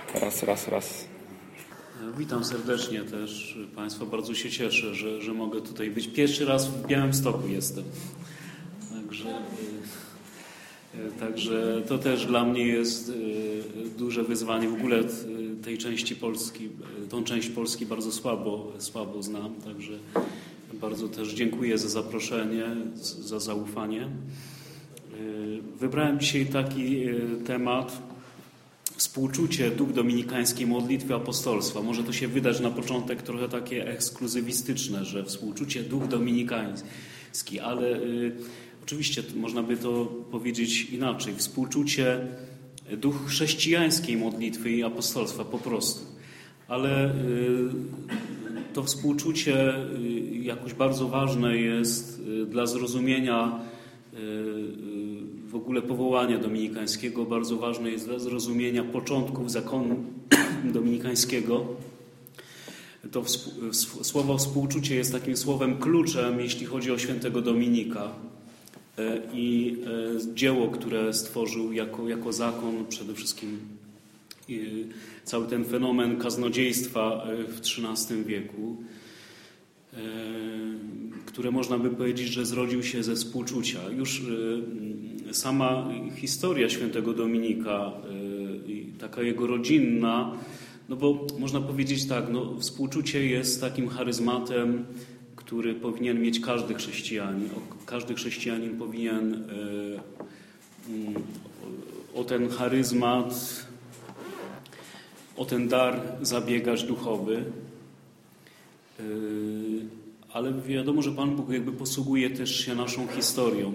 Raz. Witam serdecznie też Państwa. Bardzo się cieszę, że mogę tutaj być. Pierwszy raz w Białymstoku jestem. Także to też dla mnie jest duże wyzwanie. W ogóle tej części Polski, tą część Polski bardzo słabo znam. Także bardzo też dziękuję za zaproszenie, za zaufanie. Wybrałem dzisiaj taki temat: współczucie, duch dominikańskiej modlitwy apostolstwa. Może to się wydać na początek trochę takie ekskluzywistyczne, że współczucie, duch dominikański, ale oczywiście można by to powiedzieć inaczej. Współczucie, duch chrześcijańskiej modlitwy i apostolstwa po prostu. Ale to współczucie jakoś bardzo ważne jest dla zrozumienia w ogóle powołania dominikańskiego. Bardzo ważne jest dla zrozumienia początków zakonu dominikańskiego. To słowo współczucie jest takim słowem kluczem, jeśli chodzi o świętego Dominika i dzieło, które stworzył jako zakon, przede wszystkim cały ten fenomen kaznodziejstwa w XIII wieku, które można by powiedzieć, że zrodził się ze współczucia. Już sama historia świętego Dominika, taka jego rodzinna, no bo można powiedzieć tak, współczucie jest takim charyzmatem, który powinien mieć każdy chrześcijanin. Każdy chrześcijanin powinien o ten charyzmat, o ten dar zabiegać duchowy. Ale wiadomo, że Pan Bóg jakby posługuje też się naszą historią,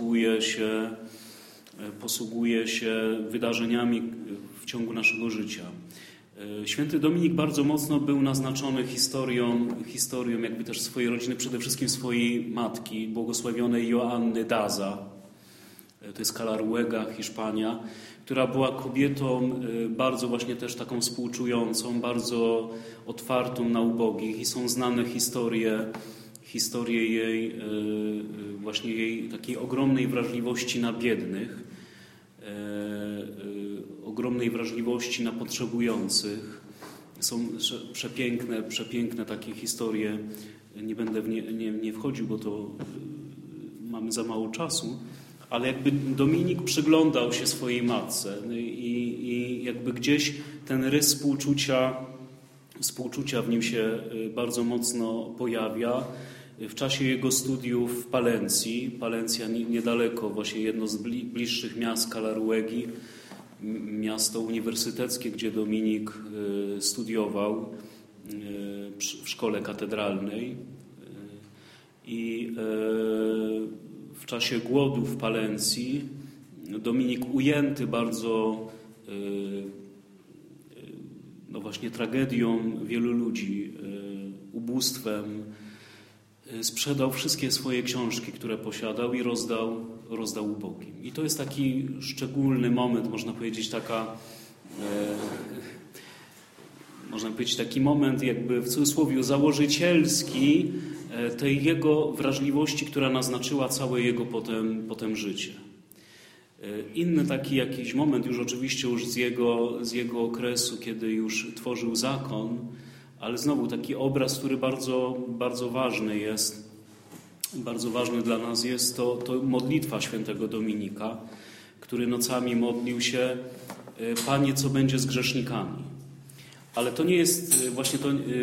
posługuje się wydarzeniami w ciągu naszego życia. Święty Dominik bardzo mocno był naznaczony historią jakby też swojej rodziny, przede wszystkim swojej matki, błogosławionej Joanny Daza. To jest Calarluega, Hiszpania, która była kobietą bardzo właśnie też taką współczującą, bardzo otwartą na ubogich i są znane historie jej, właśnie jej takiej ogromnej wrażliwości na biednych, ogromnej wrażliwości na potrzebujących. Są przepiękne takie historie. Nie będę nie wchodził, bo to mamy za mało czasu. Ale jakby Dominik przyglądał się swojej matce i jakby gdzieś ten rys współczucia w nim się bardzo mocno pojawia. W czasie jego studiów w Palencji, Palencja niedaleko, właśnie jedno z bliższych miast Calarluegi, miasto uniwersyteckie, gdzie Dominik studiował w szkole katedralnej. I w czasie głodu w Palencji Dominik, ujęty bardzo właśnie tragedią wielu ludzi, ubóstwem, sprzedał wszystkie swoje książki, które posiadał i rozdał ubogim. I to jest taki szczególny moment, można powiedzieć taki moment jakby w cudzysłowie założycielski tej jego wrażliwości, która naznaczyła całe jego potem życie. Inny taki jakiś moment już oczywiście z jego okresu, kiedy już tworzył zakon, ale znowu taki obraz, który bardzo, bardzo ważny jest, bardzo ważny dla nas jest to modlitwa świętego Dominika, który nocami modlił się: Panie, co będzie z grzesznikami? Ale to nie jest właśnie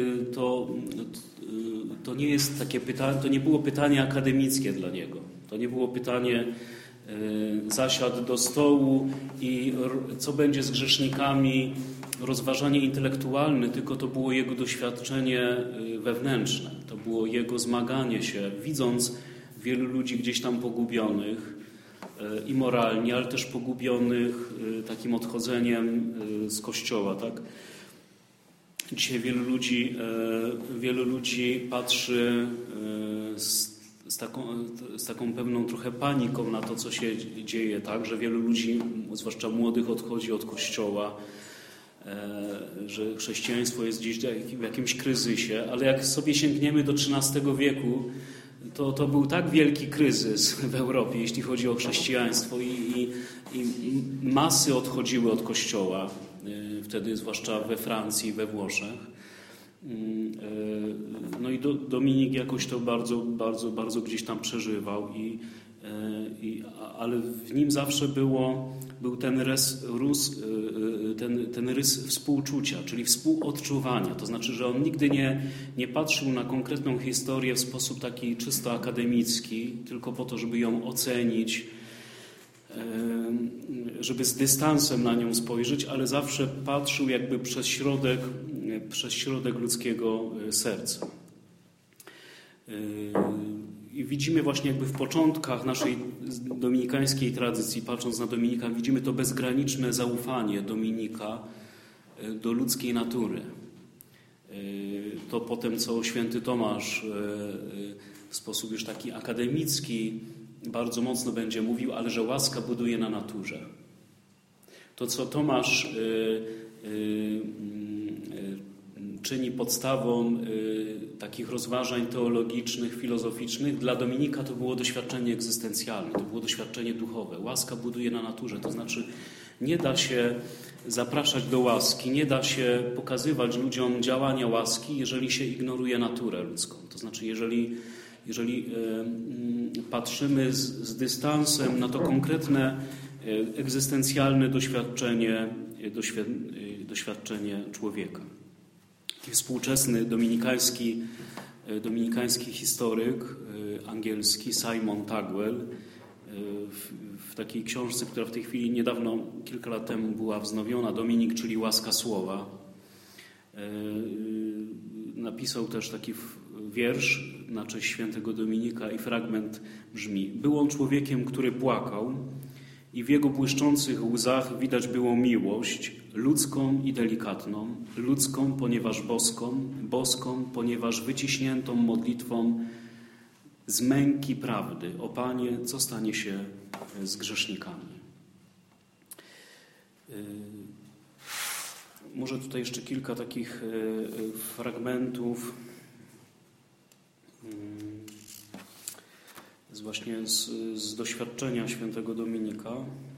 to nie jest takie pytanie, to nie było pytanie akademickie dla niego. To nie było pytanie zasiadł do stołu i co będzie z grzesznikami, rozważanie intelektualne, tylko to było jego doświadczenie wewnętrzne. To było jego zmaganie się, widząc wielu ludzi gdzieś tam pogubionych i moralnie, ale też pogubionych takim odchodzeniem z Kościoła, tak? Dzisiaj wielu ludzi patrzy z taką pewną trochę paniką na to, co się dzieje, tak? Że wielu ludzi, zwłaszcza młodych, odchodzi od Kościoła, że chrześcijaństwo jest gdzieś w jakimś kryzysie, ale jak sobie sięgniemy do XIII wieku, to był tak wielki kryzys w Europie, jeśli chodzi o chrześcijaństwo i masy odchodziły od Kościoła, wtedy zwłaszcza we Francji, we Włoszech. No i Dominik jakoś to bardzo gdzieś tam przeżywał, ale w nim zawsze był ten rys współczucia, czyli współodczuwania. To znaczy, że on nigdy nie patrzył na konkretną historię w sposób taki czysto akademicki, tylko po to, żeby ją ocenić, żeby z dystansem na nią spojrzeć, ale zawsze patrzył jakby przez środek ludzkiego serca. I widzimy właśnie jakby w początkach naszej dominikańskiej tradycji, patrząc na Dominika, widzimy to bezgraniczne zaufanie Dominika do ludzkiej natury. To potem, co święty Tomasz w sposób już taki akademicki bardzo mocno będzie mówił, ale że łaska buduje na naturze. To, co Tomasz czyni podstawą takich rozważań teologicznych, filozoficznych, dla Dominika to było doświadczenie egzystencjalne, to było doświadczenie duchowe. Łaska buduje na naturze, to znaczy nie da się zapraszać do łaski, nie da się pokazywać ludziom działania łaski, jeżeli się ignoruje naturę ludzką. To znaczy jeżeli patrzymy z dystansem na to konkretne egzystencjalne doświadczenie człowieka. Taki współczesny dominikański historyk angielski Simon Tagwell w takiej książce, która w tej chwili niedawno, kilka lat temu była wznowiona, Dominik, czyli łaska słowa, napisał też taki wiersz na cześć świętego Dominika i fragment brzmi: był on człowiekiem, który płakał i w jego błyszczących łzach widać było miłość, ludzką i delikatną, ludzką, ponieważ boską, ponieważ wyciśniętą modlitwą z męki prawdy. O Panie, co stanie się z grzesznikami? Może tutaj jeszcze kilka takich fragmentów właśnie z doświadczenia świętego Dominika.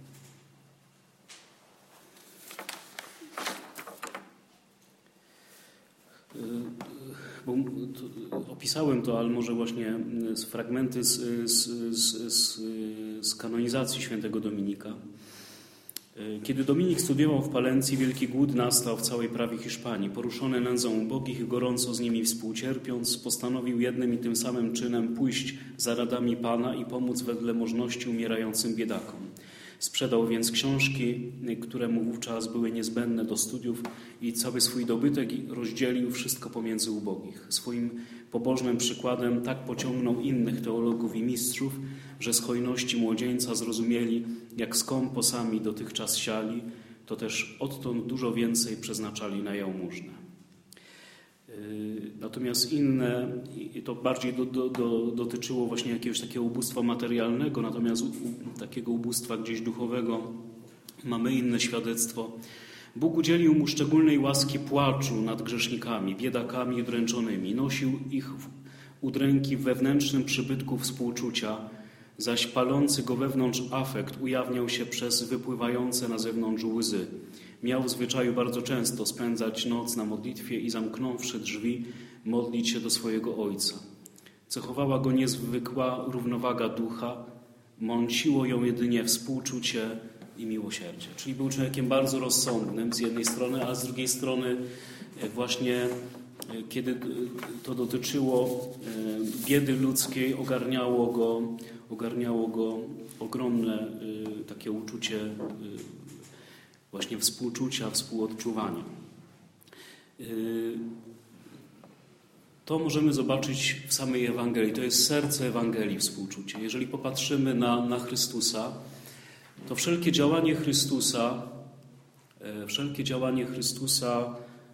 Bo opisałem to, ale może właśnie fragmenty z kanonizacji świętego Dominika. Kiedy Dominik studiował w Palencji, wielki głód nastał w całej prawie Hiszpanii. Poruszony nędzą ubogich i gorąco z nimi współcierpiąc, postanowił jednym i tym samym czynem pójść za radami Pana i pomóc wedle możności umierającym biedakom. Sprzedał więc książki, które mu wówczas były niezbędne do studiów, i cały swój dobytek rozdzielił wszystko pomiędzy ubogich. Swoim pobożnym przykładem tak pociągnął innych teologów i mistrzów, że z hojności młodzieńca zrozumieli, jak skąpo sami dotychczas siali, to też odtąd dużo więcej przeznaczali na jałmużnę. Natomiast inne, i to bardziej dotyczyło właśnie jakiegoś takiego ubóstwa materialnego, natomiast takiego ubóstwa gdzieś duchowego mamy inne świadectwo. Bóg udzielił mu szczególnej łaski płaczu nad grzesznikami, biedakami i dręczonymi. Nosił ich udręki w wewnętrznym przybytku współczucia, zaś palący go wewnątrz afekt ujawniał się przez wypływające na zewnątrz łzy. Miał w zwyczaju bardzo często spędzać noc na modlitwie i zamknąwszy drzwi, modlić się do swojego Ojca. Cechowała go niezwykła równowaga ducha, mąciło ją jedynie współczucie i miłosierdzie. Czyli był człowiekiem bardzo rozsądnym z jednej strony, a z drugiej strony właśnie kiedy to dotyczyło biedy ludzkiej, ogarniało go ogromne takie uczucie właśnie współczucia, współodczuwania. To możemy zobaczyć w samej Ewangelii. To jest serce Ewangelii, współczucie. Jeżeli popatrzymy na Chrystusa, to wszelkie działanie Chrystusa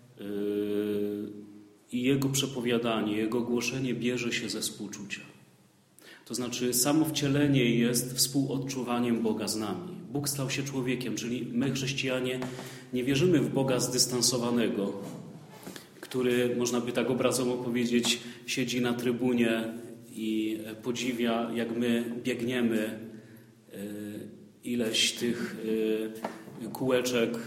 i Jego przepowiadanie, Jego głoszenie bierze się ze współczucia. To znaczy samo wcielenie jest współodczuwaniem Boga z nami. Bóg stał się człowiekiem, czyli my, chrześcijanie, nie wierzymy w Boga zdystansowanego, który, można by tak obrazowo powiedzieć, siedzi na trybunie i podziwia, jak my biegniemy ileś tych kółeczek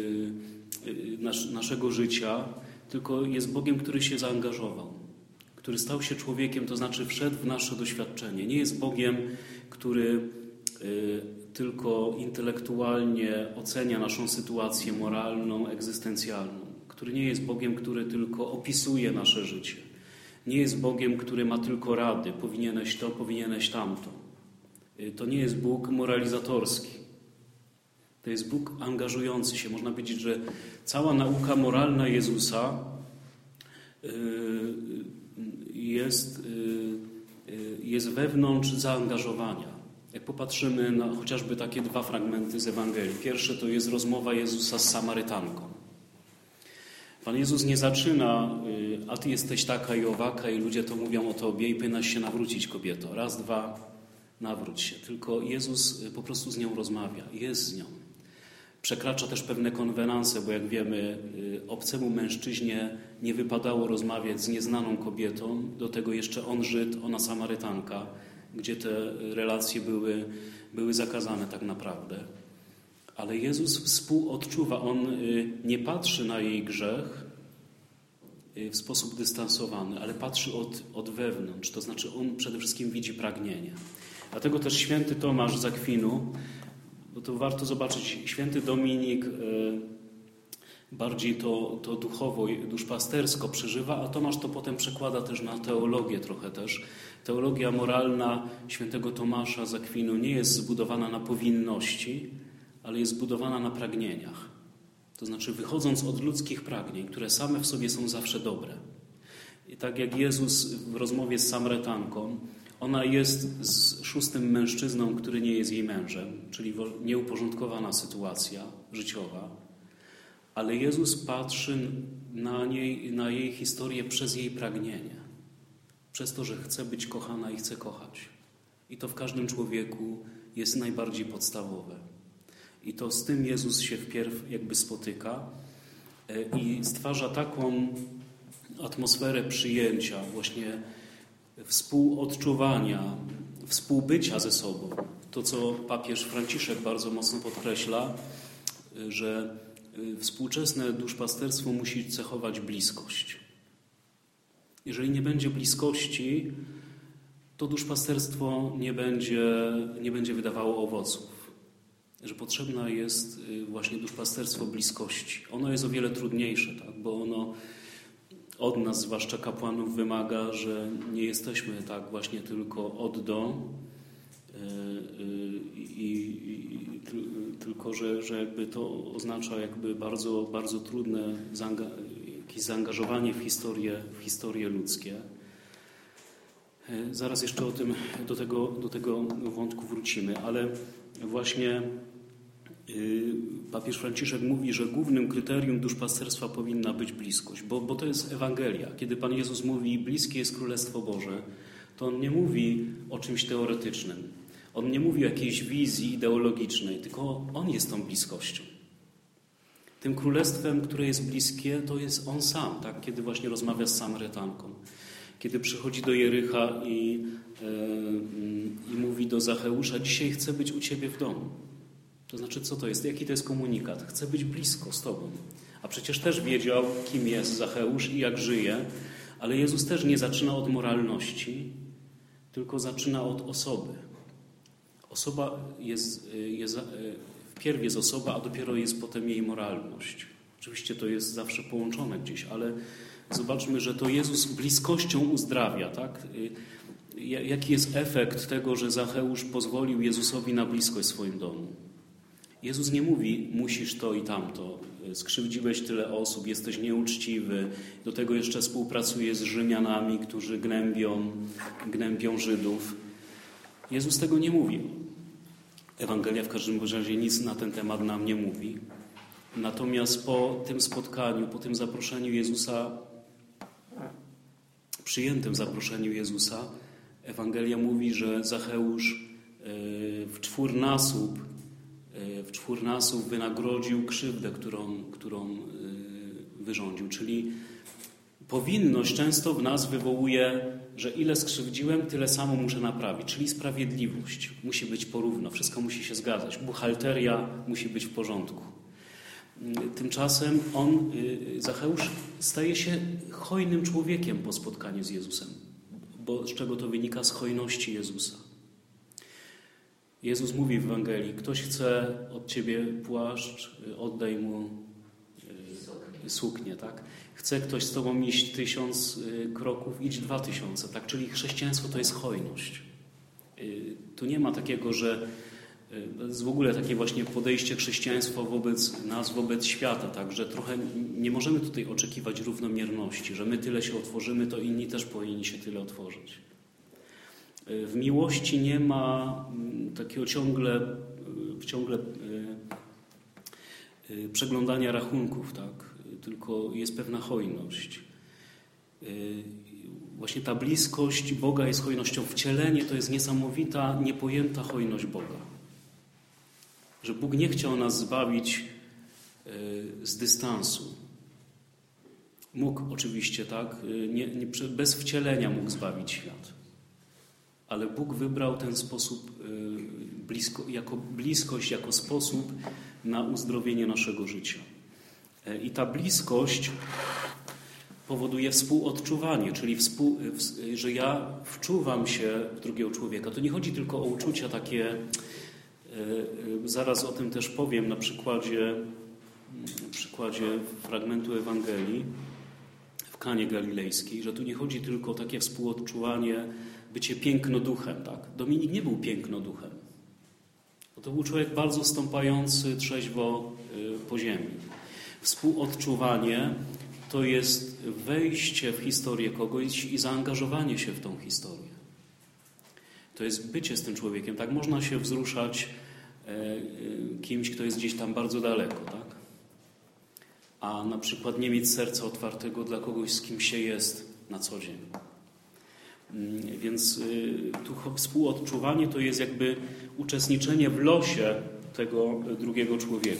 naszego życia, tylko jest Bogiem, który się zaangażował, który stał się człowiekiem, to znaczy wszedł w nasze doświadczenie. Nie jest Bogiem, który tylko intelektualnie ocenia naszą sytuację moralną, egzystencjalną, który nie jest Bogiem, który tylko opisuje nasze życie. Nie jest Bogiem, który ma tylko rady, powinieneś to, powinieneś tamto. To nie jest Bóg moralizatorski. To jest Bóg angażujący się. Można powiedzieć, że cała nauka moralna Jezusa jest wewnątrz zaangażowania. Jak popatrzymy na chociażby takie 2 fragmenty z Ewangelii. Pierwszy to jest rozmowa Jezusa z Samarytanką. Pan Jezus nie zaczyna, a ty jesteś taka i owaka i ludzie to mówią o tobie i powinnaś się nawrócić, kobieto. 1, 2, nawróć się. Tylko Jezus po prostu z nią rozmawia, jest z nią. Przekracza też pewne konwenanse, bo jak wiemy, obcemu mężczyźnie nie wypadało rozmawiać z nieznaną kobietą, do tego jeszcze on Żyd, ona Samarytanka, gdzie te relacje były zakazane tak naprawdę. Ale Jezus współodczuwa, On nie patrzy na jej grzech w sposób dystansowany, ale patrzy od wewnątrz, to znaczy On przede wszystkim widzi pragnienie. Dlatego też święty Tomasz z Akwinu, bo to warto zobaczyć, święty Dominik bardziej to duchowo, duszpastersko przeżywa, a Tomasz to potem przekłada też na teologię trochę też. Teologia moralna świętego Tomasza z Akwinu nie jest zbudowana na powinności, ale jest zbudowana na pragnieniach. To znaczy wychodząc od ludzkich pragnień, które same w sobie są zawsze dobre. I tak jak Jezus w rozmowie z Samarytanką, ona jest z 6. mężczyzną, który nie jest jej mężem, czyli nieuporządkowana sytuacja życiowa, ale Jezus patrzy na jej historię przez jej pragnienie, przez to, że chce być kochana i chce kochać. I to w każdym człowieku jest najbardziej podstawowe. I to z tym Jezus się wpierw jakby spotyka i stwarza taką atmosferę przyjęcia, właśnie współodczuwania, współbycia ze sobą. To, co papież Franciszek bardzo mocno podkreśla, że współczesne duszpasterstwo musi cechować bliskość. Jeżeli nie będzie bliskości, to duszpasterstwo nie będzie wydawało owoców. Że potrzebne jest właśnie duszpasterstwo bliskości. Ono jest o wiele trudniejsze, tak? Bo ono od nas, zwłaszcza kapłanów, wymaga, że nie jesteśmy tak właśnie tylko od do, tylko że jakby to oznacza jakby bardzo, bardzo trudne jakieś zaangażowanie w historie ludzkie. Zaraz jeszcze do tego wątku wrócimy, ale właśnie papież Franciszek mówi, że głównym kryterium duszpasterstwa powinna być bliskość, bo to jest Ewangelia. Kiedy Pan Jezus mówi, bliskie jest Królestwo Boże, to On nie mówi o czymś teoretycznym. On nie mówi o jakiejś wizji ideologicznej, tylko On jest tą bliskością. Tym królestwem, które jest bliskie, to jest On sam, tak? Kiedy właśnie rozmawia z Samarytanką. Kiedy przychodzi do Jericha i mówi do Zacheusza, dzisiaj chcę być u Ciebie w domu. To znaczy, co to jest? Jaki to jest komunikat? Chcę być blisko z Tobą. A przecież też wiedział, kim jest Zacheusz i jak żyje, ale Jezus też nie zaczyna od moralności, tylko zaczyna od osoby. Osoba wpierw jest osoba, a dopiero jest potem jej moralność. Oczywiście to jest zawsze połączone gdzieś, ale zobaczmy, że to Jezus bliskością uzdrawia, tak? Jaki jest efekt tego, że Zacheusz pozwolił Jezusowi na bliskość w swoim domu? Jezus nie mówi, musisz to i tamto, skrzywdziłeś tyle osób, jesteś nieuczciwy, do tego jeszcze współpracujesz z Rzymianami, którzy gnębią Żydów. Jezus tego nie mówi. Ewangelia w każdym razie nic na ten temat nam nie mówi. Natomiast po tym spotkaniu, po tym zaproszeniu Jezusa, przyjętym zaproszeniu Jezusa, Ewangelia mówi, że Zacheusz w czwórnasób wynagrodził krzywdę, którą wyrządził. Czyli Powinność często w nas wywołuje, że ile skrzywdziłem, tyle samo muszę naprawić, czyli sprawiedliwość. Musi być porówno, wszystko musi się zgadzać. Buchalteria musi być w porządku. Tymczasem Zacheusz, staje się hojnym człowiekiem po spotkaniu z Jezusem. Bo z czego to wynika? Z hojności Jezusa. Jezus mówi w Ewangelii: ktoś chce od ciebie płaszcz, oddaj mu suknię, tak? Chce ktoś z tobą iść 1000 kroków, idź 2000, tak? Czyli chrześcijaństwo to jest hojność. Tu nie ma takiego, że jest w ogóle takie właśnie podejście chrześcijaństwa wobec nas, wobec świata, tak? Że trochę nie możemy tutaj oczekiwać równomierności, że my tyle się otworzymy, to inni też powinni się tyle otworzyć. W miłości nie ma takiego ciągle przeglądania rachunków, tak? Tylko jest pewna hojność. Właśnie ta bliskość Boga jest hojnością. Wcielenie to jest niesamowita, niepojęta hojność Boga. Że Bóg nie chciał nas zbawić z dystansu. Mógł oczywiście, tak? Bez wcielenia mógł zbawić świat. Ale Bóg wybrał ten sposób jako bliskość, jako sposób na uzdrowienie naszego życia. I ta bliskość powoduje współodczuwanie, czyli że ja wczuwam się w drugiego człowieka. To nie chodzi tylko o uczucia takie, zaraz o tym też powiem na przykładzie fragmentu Ewangelii w Kanie Galilejskiej, że tu nie chodzi tylko o takie współodczuwanie, bycie pięknoduchem. Tak? Dominik nie był pięknoduchem. To był człowiek bardzo stąpający trzeźwo po ziemi. Współodczuwanie to jest wejście w historię kogoś i zaangażowanie się w tą historię. To jest bycie z tym człowiekiem. Tak można się wzruszać kimś, kto jest gdzieś tam bardzo daleko, tak? A na przykład nie mieć serca otwartego dla kogoś, z kim się jest na co dzień. Więc tu współodczuwanie to jest jakby uczestniczenie w losie tego drugiego człowieka.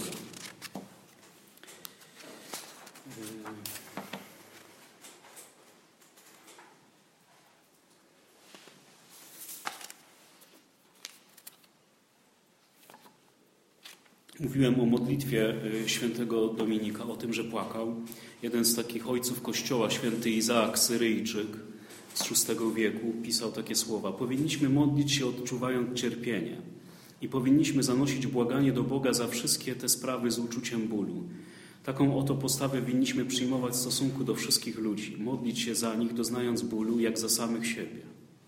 Mówiłem o modlitwie świętego Dominika, o tym, że płakał. Jeden z takich ojców Kościoła, święty Izaak Syryjczyk z VI wieku, pisał takie słowa: powinniśmy modlić się odczuwając cierpienie i powinniśmy zanosić błaganie do Boga za wszystkie te sprawy z uczuciem bólu. Taką oto postawę winniśmy przyjmować w stosunku do wszystkich ludzi, modlić się za nich, doznając bólu jak za samych siebie.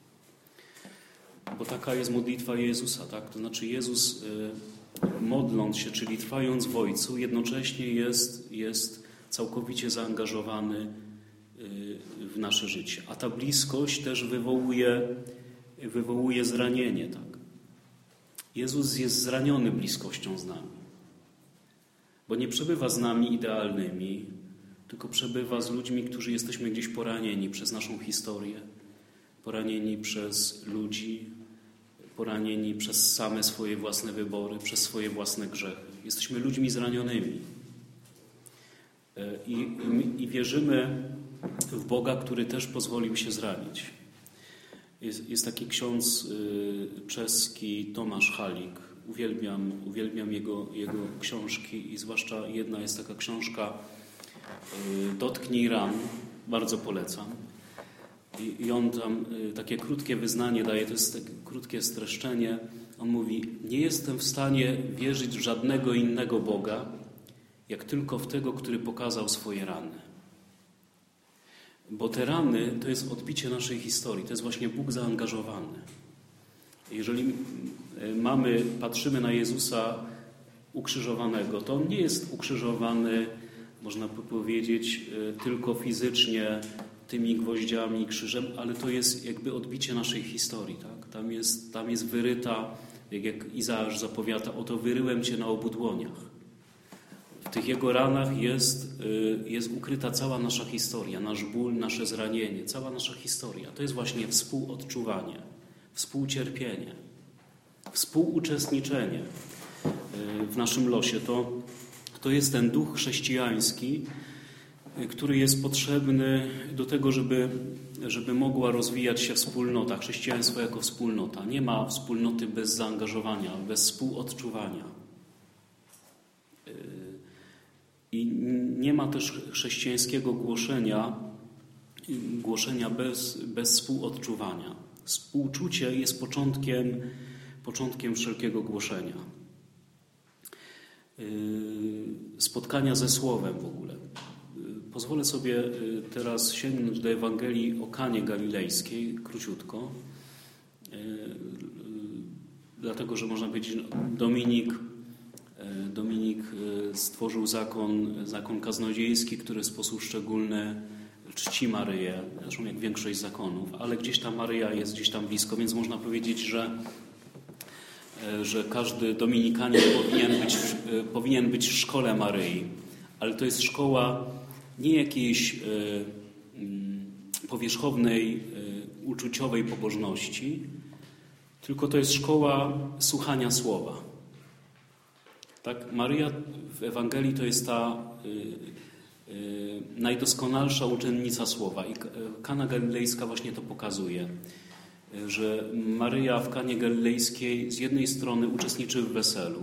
Bo taka jest modlitwa Jezusa, tak? To znaczy Jezus, modląc się, czyli trwając w Ojcu, jednocześnie jest całkowicie zaangażowany w nasze życie. A ta bliskość też wywołuje zranienie, tak? Jezus jest zraniony bliskością z nami. Bo nie przebywa z nami idealnymi, tylko przebywa z ludźmi, którzy jesteśmy gdzieś poranieni przez naszą historię, poranieni przez ludzi, poranieni przez same swoje własne wybory, przez swoje własne grzechy. Jesteśmy ludźmi zranionymi. I wierzymy w Boga, który też pozwolił się zranić. Jest taki ksiądz czeski Tomasz Halik. Uwielbiam jego książki i zwłaszcza jedna jest taka książka Dotknij ran. Bardzo polecam. I on tam takie krótkie wyznanie daje, to jest takie krótkie streszczenie. On mówi: nie jestem w stanie wierzyć w żadnego innego Boga, jak tylko w tego, który pokazał swoje rany. Bo te rany to jest odbicie naszej historii, to jest właśnie Bóg zaangażowany. Jeżeli patrzymy na Jezusa ukrzyżowanego, to On nie jest ukrzyżowany, można by powiedzieć, tylko fizycznie, tymi gwoździami i krzyżem, ale to jest jakby odbicie naszej historii. Tak? Tam jest wyryta, jak Izajasz zapowiada: oto wyryłem Cię na obu dłoniach. W tych Jego ranach jest ukryta cała nasza historia, nasz ból, nasze zranienie, cała nasza historia. To jest właśnie współodczuwanie, współcierpienie, współuczestniczenie w naszym losie. To jest ten duch chrześcijański, który jest potrzebny do tego, żeby mogła rozwijać się wspólnota, chrześcijaństwo jako wspólnota. Nie ma wspólnoty bez zaangażowania, bez współodczuwania. I nie ma też chrześcijańskiego głoszenia bez współodczuwania. Współczucie jest początkiem wszelkiego głoszenia. Spotkania ze Słowem w ogóle. Pozwolę sobie teraz sięgnąć do Ewangelii o Kanie Galilejskiej, króciutko, dlatego, że można powiedzieć, że Dominik stworzył zakon kaznodziejski, który w sposób szczególny czci Maryję, zresztą jak większość zakonów, ale gdzieś ta Maryja jest gdzieś tam blisko, więc można powiedzieć, że każdy dominikanin powinien być w szkole Maryi, ale to jest szkoła nie jakiejś powierzchownej, uczuciowej pobożności, tylko to jest szkoła słuchania słowa. Tak? Maryja w Ewangelii to jest ta najdoskonalsza uczennica słowa i Kana Galilejska właśnie to pokazuje, że Maryja w Kanie Galilejskiej z jednej strony uczestniczy w weselu,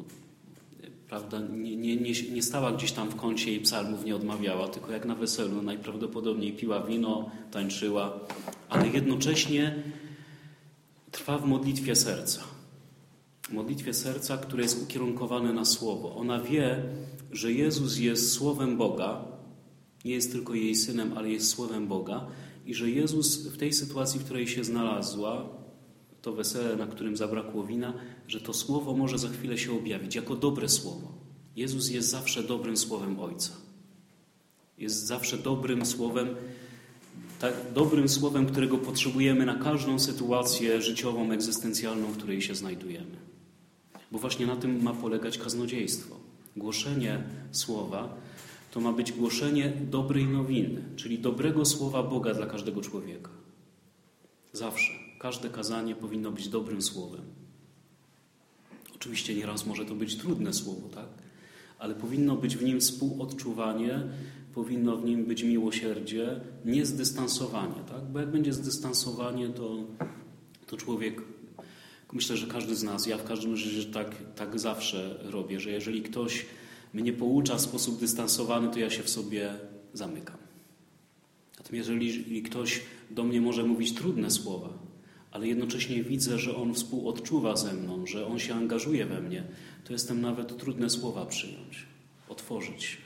prawda? Nie stała gdzieś tam w kącie i psalmów nie odmawiała, tylko jak na weselu najprawdopodobniej piła wino, tańczyła, ale jednocześnie trwa w modlitwie serca. Modlitwie serca, które jest ukierunkowane na Słowo. Ona wie, że Jezus jest Słowem Boga, nie jest tylko jej Synem, ale jest Słowem Boga i że Jezus w tej sytuacji, w której się znalazła, to wesele, na którym zabrakło wina, że to Słowo może za chwilę się objawić jako dobre Słowo. Jezus jest zawsze dobrym Słowem Ojca. Jest zawsze dobrym Słowem, tak, dobrym Słowem, którego potrzebujemy na każdą sytuację życiową, egzystencjalną, w której się znajdujemy. Bo właśnie na tym ma polegać kaznodziejstwo. Głoszenie Słowa to ma być głoszenie dobrej nowiny, czyli dobrego Słowa Boga dla każdego człowieka. Zawsze. Każde kazanie powinno być dobrym słowem. Oczywiście nieraz może to być trudne słowo, tak? Ale powinno być w nim współodczuwanie, powinno w nim być miłosierdzie, nie zdystansowanie, tak? Bo jak będzie zdystansowanie, to człowiek, myślę, że każdy z nas, ja w każdym razie tak zawsze robię, że jeżeli ktoś mnie poucza w sposób dystansowany, to ja się w sobie zamykam. Natomiast jeżeli ktoś do mnie może mówić trudne słowa, ale jednocześnie widzę, że on współodczuwa ze mną, że on się angażuje we mnie, to jestem nawet trudne słowa przyjąć, otworzyć się.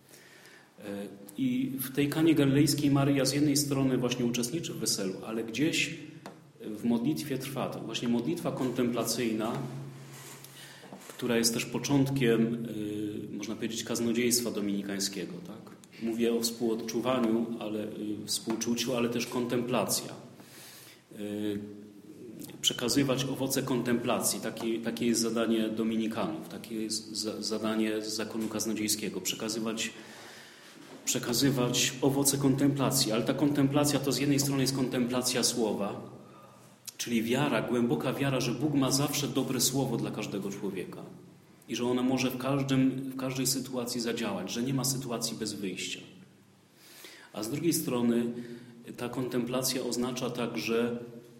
I w tej Kanie Galilejskiej Maryja z jednej strony właśnie uczestniczy w weselu, ale gdzieś w modlitwie trwa. To właśnie modlitwa kontemplacyjna, która jest też początkiem, można powiedzieć, kaznodziejstwa dominikańskiego. Tak? Mówię o współodczuwaniu, współczuciu, ale też kontemplacja. Przekazywać owoce kontemplacji. Takie jest zadanie dominikanów, takie jest zadanie z zakonu kaznodziejskiego. Przekazywać owoce kontemplacji. Ale ta kontemplacja to z jednej strony jest kontemplacja słowa, czyli wiara, głęboka wiara, że Bóg ma zawsze dobre słowo dla każdego człowieka i że ono może w każdej sytuacji zadziałać, że nie ma sytuacji bez wyjścia. A z drugiej strony ta kontemplacja oznacza także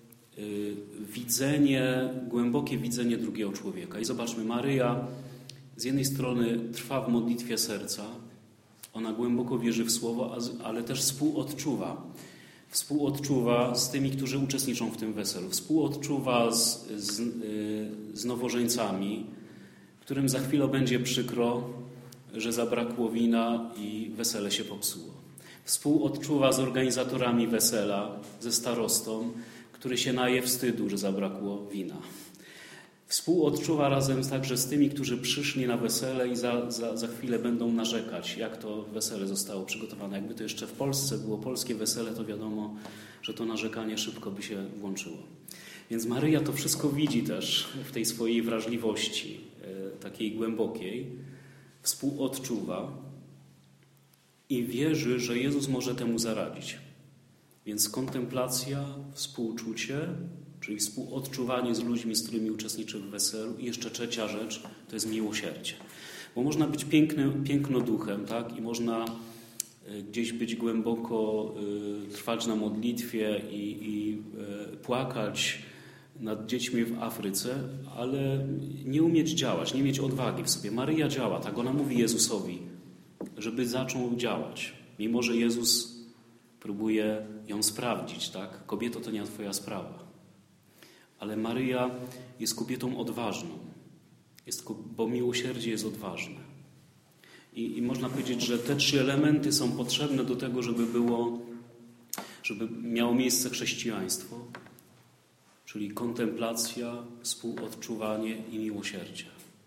głębokie widzenie drugiego człowieka. I zobaczmy, Maryja z jednej strony trwa w modlitwie serca, ona głęboko wierzy w Słowo, ale też współodczuwa. Współodczuwa z tymi, którzy uczestniczą w tym weselu. Współodczuwa z nowożeńcami, którym za chwilę będzie przykro, że zabrakło wina i wesele się popsuło. Współodczuwa z organizatorami wesela, ze starostą, który się naje wstydu, że zabrakło wina. Współodczuwa razem także z tymi, którzy przyszli na wesele i za chwilę będą narzekać, jak to wesele zostało przygotowane. Jakby to jeszcze w Polsce było polskie wesele, to wiadomo, że to narzekanie szybko by się włączyło. Więc Maryja to wszystko widzi też w tej swojej wrażliwości, takiej głębokiej, współodczuwa i wierzy, że Jezus może temu zaradzić. Więc kontemplacja, współczucie, czyli współodczuwanie z ludźmi, z którymi uczestniczy w weselu. I jeszcze trzecia rzecz, to jest miłosierdzie. Bo można być piękno duchem, tak? I można gdzieś być głęboko, trwać na modlitwie i płakać nad dziećmi w Afryce, ale nie umieć działać, nie mieć odwagi w sobie. Maryja działa, tak? Ona mówi Jezusowi, żeby zaczął działać. Mimo że Jezus próbuje ją sprawdzić, tak? Kobieto, to nie twoja sprawa. Ale Maryja jest kobietą odważną, bo miłosierdzie jest odważne. I można powiedzieć, że te 3 elementy są potrzebne do tego, żeby miało miejsce chrześcijaństwo, czyli kontemplacja, współodczuwanie i miłosierdzie.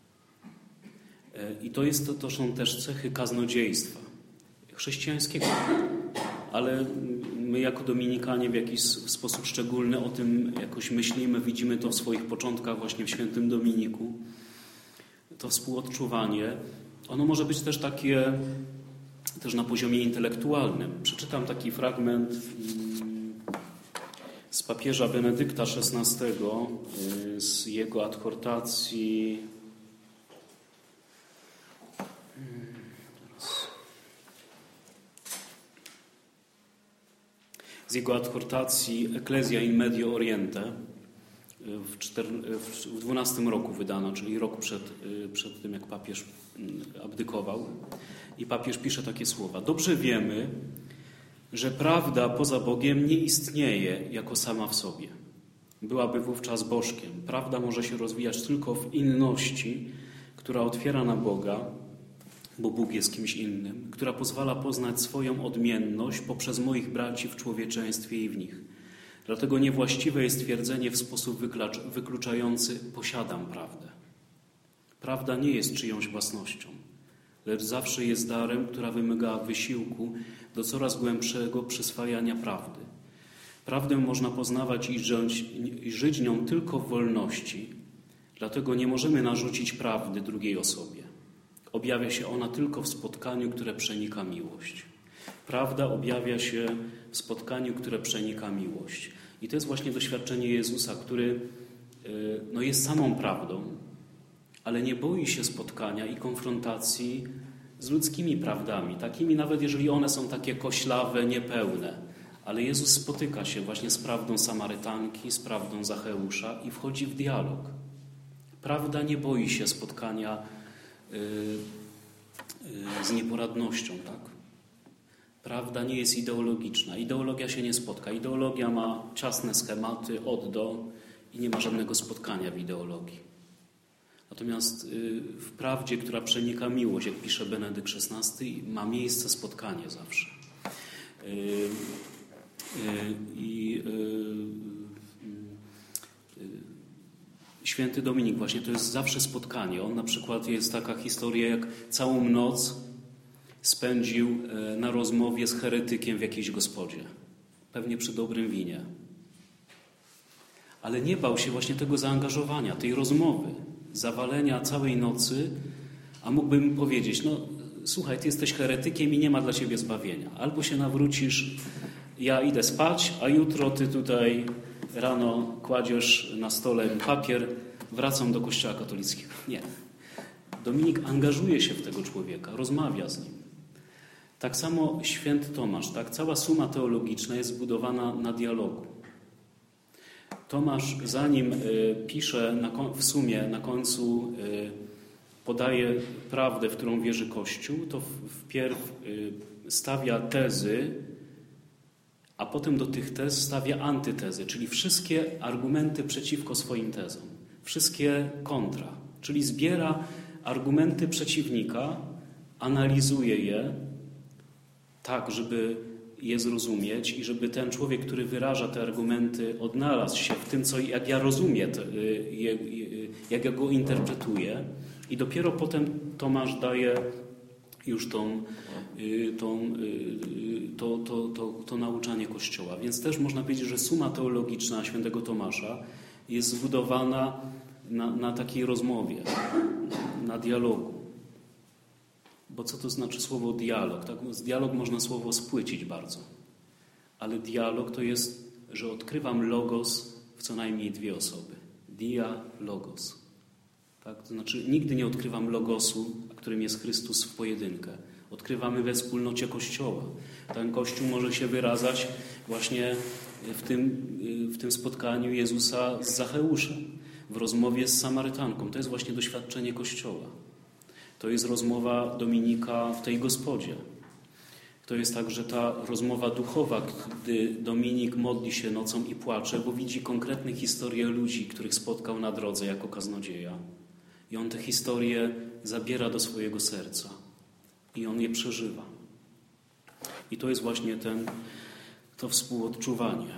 I to są też cechy kaznodziejstwa chrześcijańskiego, ale my jako Dominikanie w jakiś sposób szczególny o tym jakoś myślimy, widzimy to w swoich początkach właśnie w świętym Dominiku. To współodczuwanie, ono może być też takie, też na poziomie intelektualnym. Przeczytam taki fragment z papieża Benedykta XVI, z jego adhortacji. Z jego adhortacji Ecclesia in Medio Oriente w 12 roku wydano, czyli rok przed tym, jak papież abdykował. I papież pisze takie słowa. Dobrze wiemy, że prawda poza Bogiem nie istnieje jako sama w sobie. Byłaby wówczas bożkiem. Prawda może się rozwijać tylko w inności, która otwiera na Boga, bo Bóg jest kimś innym, która pozwala poznać swoją odmienność poprzez moich braci w człowieczeństwie i w nich. Dlatego niewłaściwe jest twierdzenie w sposób wykluczający posiadam prawdę. Prawda nie jest czyjąś własnością, lecz zawsze jest darem, która wymaga wysiłku do coraz głębszego przyswajania prawdy. Prawdę można poznawać i żyć nią tylko w wolności, dlatego nie możemy narzucić prawdy drugiej osobie. Objawia się ona tylko w spotkaniu, które przenika miłość. Prawda objawia się w spotkaniu, które przenika miłość. I to jest właśnie doświadczenie Jezusa, który jest samą prawdą, ale nie boi się spotkania i konfrontacji z ludzkimi prawdami, takimi nawet jeżeli one są takie koślawe, niepełne. Ale Jezus spotyka się właśnie z prawdą Samarytanki, z prawdą Zacheusza i wchodzi w dialog. Prawda nie boi się spotkania z nieporadnością, tak? Prawda nie jest ideologiczna. Ideologia się nie spotka. Ideologia ma ciasne schematy od do i nie ma żadnego spotkania w ideologii. Natomiast w prawdzie, która przenika miłość, jak pisze Benedykt XVI, ma miejsce spotkanie zawsze. Święty Dominik właśnie to jest zawsze spotkanie. On na przykład jest taka historia, jak całą noc spędził na rozmowie z heretykiem w jakiejś gospodzie. Pewnie przy dobrym winie. Ale nie bał się właśnie tego zaangażowania, tej rozmowy, zawalenia całej nocy, a mógłbym powiedzieć, słuchaj, ty jesteś heretykiem i nie ma dla ciebie zbawienia. Albo się nawrócisz, ja idę spać, a jutro ty tutaj rano kładziesz na stole papier, wracam do Kościoła katolickiego. Nie. Dominik angażuje się w tego człowieka, rozmawia z nim. Tak samo święty Tomasz, tak? Cała suma teologiczna jest zbudowana na dialogu. Tomasz, zanim pisze w sumie na końcu podaje prawdę, w którą wierzy Kościół, to wpierw stawia tezy, a potem do tych tez stawia antytezy, czyli wszystkie argumenty przeciwko swoim tezom. Wszystkie kontra, czyli zbiera argumenty przeciwnika, analizuje je tak, żeby je zrozumieć i żeby ten człowiek, który wyraża te argumenty, odnalazł się w tym, jak ja rozumiem, jak ja go interpretuję. I dopiero potem Tomasz daje już to nauczanie Kościoła. Więc też można powiedzieć, że suma teologiczna świętego Tomasza jest zbudowana na takiej rozmowie, na dialogu. Bo co to znaczy słowo dialog? Tak? Z dialog można słowo spłycić bardzo. Ale dialog to jest, że odkrywam logos w co najmniej 2 osoby. Dia, logos. Tak? To znaczy nigdy nie odkrywam logosu, którym jest Chrystus w pojedynkę. odkrywamy we wspólnocie Kościoła. Ten Kościół może się wyrażać właśnie w tym spotkaniu Jezusa z Zacheuszem, w rozmowie z Samarytanką. To jest właśnie doświadczenie Kościoła. To jest rozmowa Dominika w tej gospodzie. To jest także ta rozmowa duchowa, gdy Dominik modli się nocą i płacze, bo widzi konkretne historie ludzi, których spotkał na drodze jako kaznodzieja. I on te historie zabiera do swojego serca. I on je przeżywa. I to jest właśnie to współodczuwanie.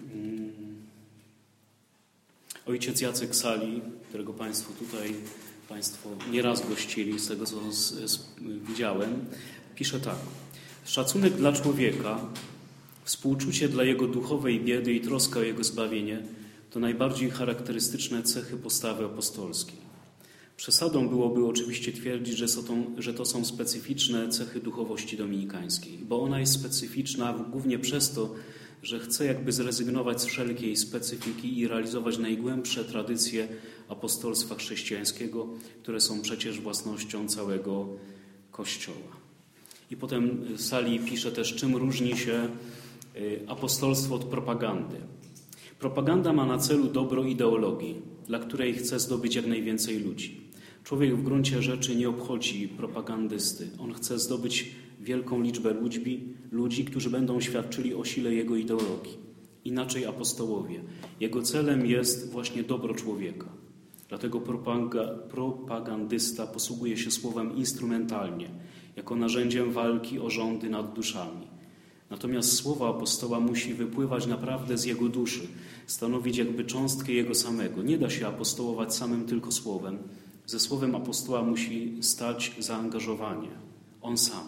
Ojciec Jacek Sali, którego Państwo nieraz gościli, z tego co widziałem, pisze tak. Szacunek dla człowieka, współczucie dla jego duchowej biedy i troska o jego zbawienie to najbardziej charakterystyczne cechy postawy apostolskiej. Przesadą byłoby oczywiście twierdzić, że to są specyficzne cechy duchowości dominikańskiej, bo ona jest specyficzna głównie przez to, że chce jakby zrezygnować z wszelkiej specyfiki i realizować najgłębsze tradycje apostolstwa chrześcijańskiego, które są przecież własnością całego Kościoła. I potem Sali pisze też, czym różni się apostolstwo od propagandy. Propaganda ma na celu dobro ideologii, dla której chce zdobyć jak najwięcej ludzi. Człowiek w gruncie rzeczy nie obchodzi propagandysty. On chce zdobyć wielką liczbę ludzi, którzy będą świadczyli o sile jego ideologii. Inaczej apostołowie. Jego celem jest właśnie dobro człowieka. Dlatego propagandysta posługuje się słowem instrumentalnie, jako narzędziem walki o rządy nad duszami. Natomiast słowo apostoła musi wypływać naprawdę z jego duszy, stanowić jakby cząstkę jego samego. Nie da się apostołować samym tylko słowem. Ze słowem apostoła musi stać zaangażowanie. On sam.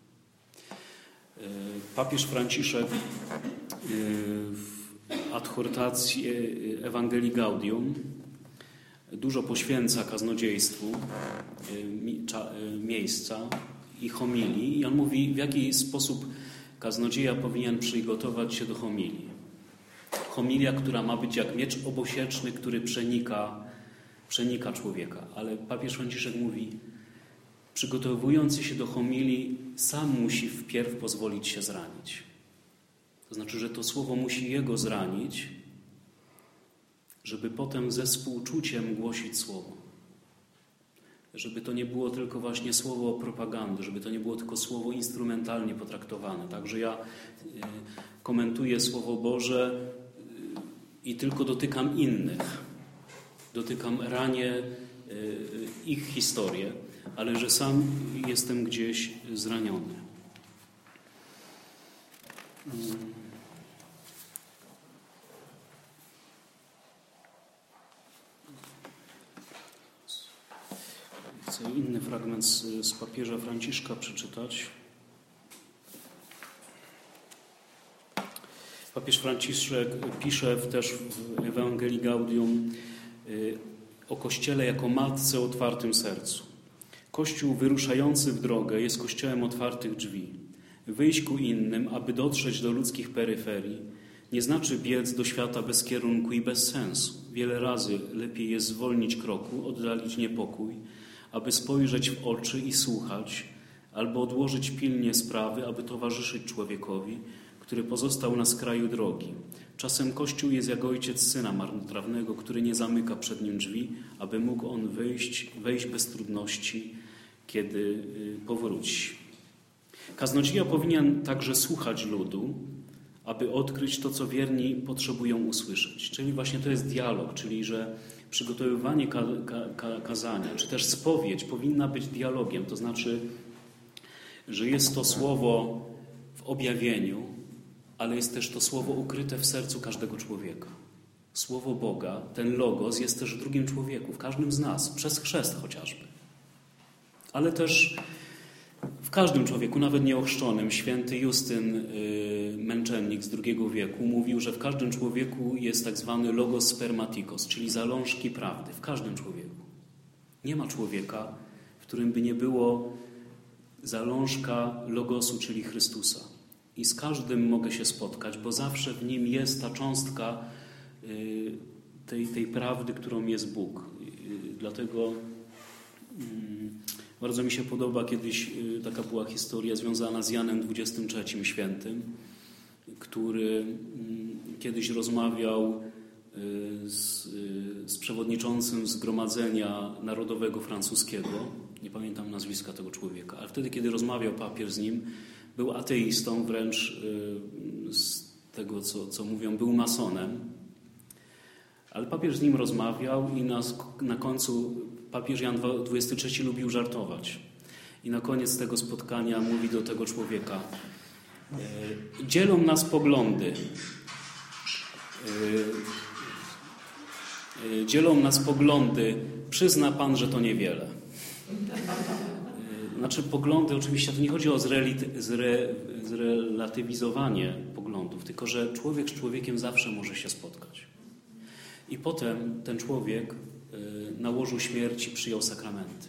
Papież Franciszek w adhortacji Ewangelii Gaudium dużo poświęca kaznodziejstwu miejsca i homilii. I on mówi, w jaki sposób kaznodzieja powinien przygotować się do homilii. Homilia, która ma być jak miecz obosieczny, który przenika człowieka. Ale papież Franciszek mówi, przygotowujący się do homilii sam musi wpierw pozwolić się zranić. To znaczy, że to słowo musi jego zranić, żeby potem ze współczuciem głosić słowo. Żeby to nie było tylko właśnie słowo propagandy, żeby to nie było tylko słowo instrumentalnie potraktowane. Także ja komentuję Słowo Boże i tylko dotykam innych. Ranię ich historię, ale że sam jestem gdzieś zraniony. Chcę inny fragment z papieża Franciszka przeczytać. Papież Franciszek pisze też w Ewangelii Gaudium o Kościele jako matce o otwartym sercu. Kościół wyruszający w drogę jest kościołem otwartych drzwi. Wyjść ku innym, aby dotrzeć do ludzkich peryferii, nie znaczy biec do świata bez kierunku i bez sensu. Wiele razy lepiej jest zwolnić kroku, oddalić niepokój, aby spojrzeć w oczy i słuchać, albo odłożyć pilnie sprawy, aby towarzyszyć człowiekowi, który pozostał na skraju drogi. Czasem Kościół jest jak ojciec syna marnotrawnego, który nie zamyka przed nim drzwi, aby mógł on wejść bez trudności, kiedy powróci. Kaznodzieja powinien także słuchać ludu, aby odkryć to, co wierni potrzebują usłyszeć. Czyli właśnie to jest dialog, czyli że przygotowywanie kazania, czy też spowiedź powinna być dialogiem. To znaczy, że jest to słowo w objawieniu, ale jest też to słowo ukryte w sercu każdego człowieka. Słowo Boga, ten logos jest też w drugim człowieku, w każdym z nas, przez chrzest chociażby. Ale też w każdym człowieku, nawet nieochrzczonym. Święty Justyn, męczennik z II wieku, mówił, że w każdym człowieku jest tak zwany logos spermatikos, czyli zalążki prawdy. W każdym człowieku. Nie ma człowieka, w którym by nie było zalążka logosu, czyli Chrystusa. I z każdym mogę się spotkać, bo zawsze w nim jest ta cząstka tej prawdy, którą jest Bóg. Dlatego Bardzo mi się podoba, kiedyś taka była historia związana z Janem XXIII Świętym, który kiedyś rozmawiał z przewodniczącym Zgromadzenia Narodowego Francuskiego. Nie pamiętam nazwiska tego człowieka, ale wtedy, kiedy rozmawiał papież z nim, był ateistą, wręcz z tego, co mówią, był masonem. Ale papież z nim rozmawiał i na końcu papież Jan XXIII lubił żartować. I na koniec tego spotkania mówi do tego człowieka: dzielą nas poglądy. Dzielą nas poglądy. Przyzna Pan, że to niewiele. Znaczy poglądy, oczywiście to nie chodzi o zrelatywizowanie poglądów, tylko że człowiek z człowiekiem zawsze może się spotkać. I potem ten człowiek na łożu śmierci przyjął sakramenty.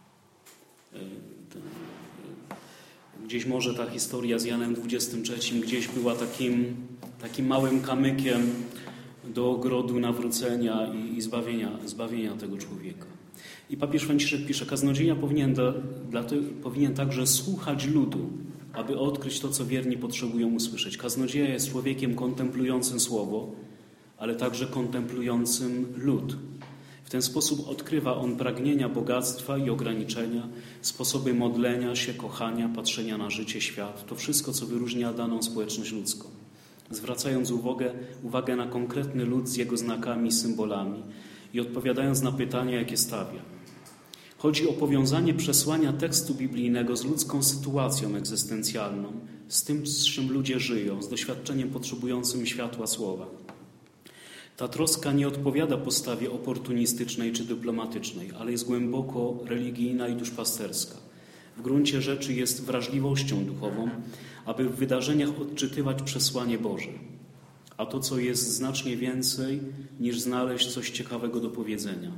Gdzieś może ta historia z Janem XXIII gdzieś była takim małym kamykiem do ogrodu nawrócenia i zbawienia tego człowieka. I papież Franciszek pisze: kaznodzieja powinien także słuchać ludu, aby odkryć to, co wierni potrzebują usłyszeć. Kaznodzieja jest człowiekiem kontemplującym słowo, ale także kontemplującym lud. W ten sposób odkrywa on pragnienia bogactwa i ograniczenia, sposoby modlenia się, kochania, patrzenia na życie, świat. To wszystko, co wyróżnia daną społeczność ludzką. Zwracając uwagę na konkretny lud z jego znakami, symbolami i odpowiadając na pytania, jakie stawia. Chodzi o powiązanie przesłania tekstu biblijnego z ludzką sytuacją egzystencjalną, z tym, z czym ludzie żyją, z doświadczeniem potrzebującym światła słowa. Ta troska nie odpowiada postawie oportunistycznej czy dyplomatycznej, ale jest głęboko religijna i duszpasterska. W gruncie rzeczy jest wrażliwością duchową, aby w wydarzeniach odczytywać przesłanie Boże. A to, co jest znacznie więcej, niż znaleźć coś ciekawego do powiedzenia.